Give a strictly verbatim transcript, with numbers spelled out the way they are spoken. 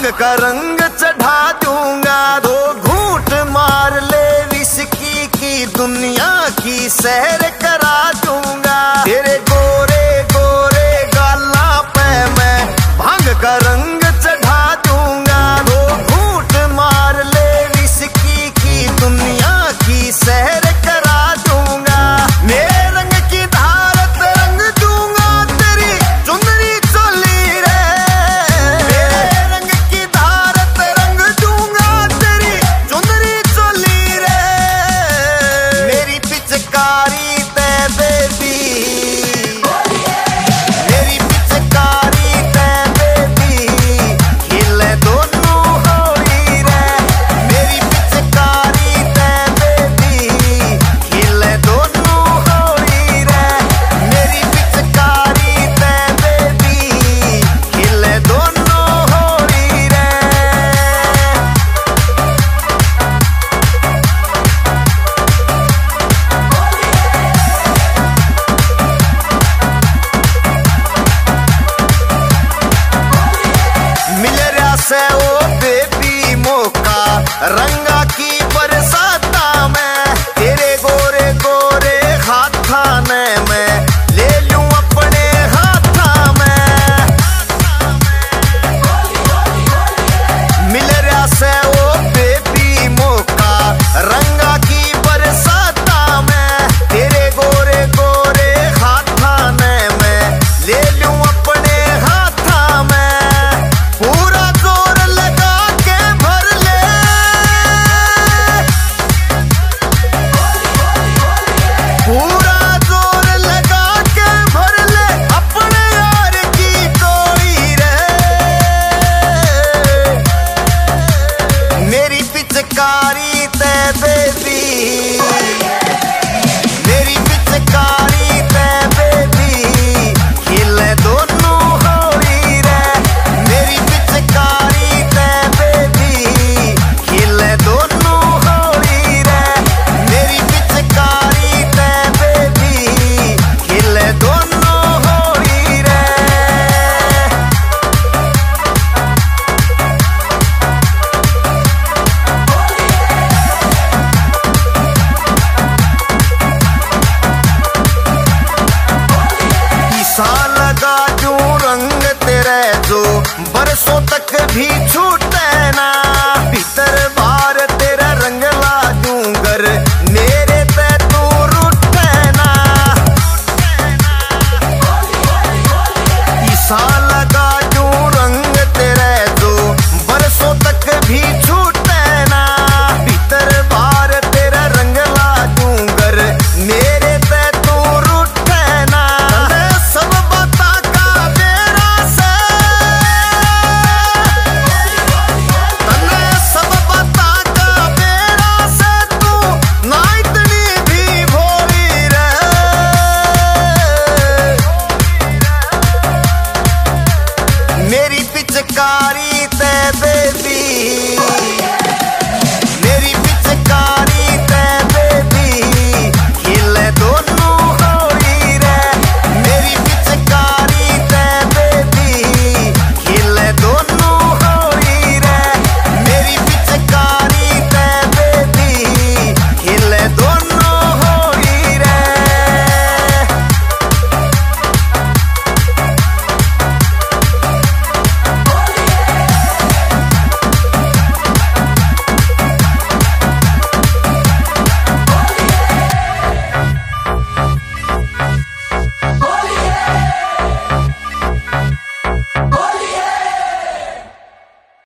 का रंग चढ़ा दूंगा। दो घूंट मार ले विस्की की दुनिया की सैर करा दूंगा। तेरे गोरे गोरे गाला पे मैं भांग का रंग चढ़ा दूंगा। दो घूंट मार ले विस्की की दुनिया की सैर करा दूंगा। मेरे रंग की धारत रंग दूंगा तेरी चुनरी चोली रे। मेरे रंग की धारत रंग दूंगा तेरी चुनरी चोली रे। मेरी पिचकारी ते बेबी, मेरी पिचकारी ते बेबी खिले दोनों होली रे। मेरी पिचकारी ते बेबी खिले दोनों होली रे। मेरी पिचकारी ते बेबी खिले दोनों होली रे। मिल रहा से ओ बेबी मौका रंगा की बरसाता में। तेरे गोरे गोरे हाथा ने मैं ले लूं अपने हाथा में। मिल रहा से ओ बेबी मौका रंगा की बरसाता में। तेरे गोरे गोरे हाथा ने मैं ले लूं अपने हाथा में। पूरा जोर लगा के भर ले, पूरा जोर लगा के भर ले अपने यार की टोली रे। मेरी पिचकारी ते बेबी, मेरी पिचकारी ते बेबी खिले दोनों होली रे। मेरी पिचकारी ते बेबी खिले दोनों होली रे। मेरी पिचकारी ते बेबी खिले दोनों होली रे। ईसा लगा दूं रंग तेरे जो बरसों तक भी छूटे ना। भीतर बाहर तेरा रंग ला दूं घर मेरे पे तू रूठे ना। ईसा लगा दूं रंग तेरे जो बरसों तक भी छूटे ना। भीतर बाहर तेरा रंग ला दूं घर मेरे पे तू रूठे ना। तने सब बता का बेरा से, तने सब बता का बेरा से तू ना इतनी भी भोली रे। मेरी पिचकारी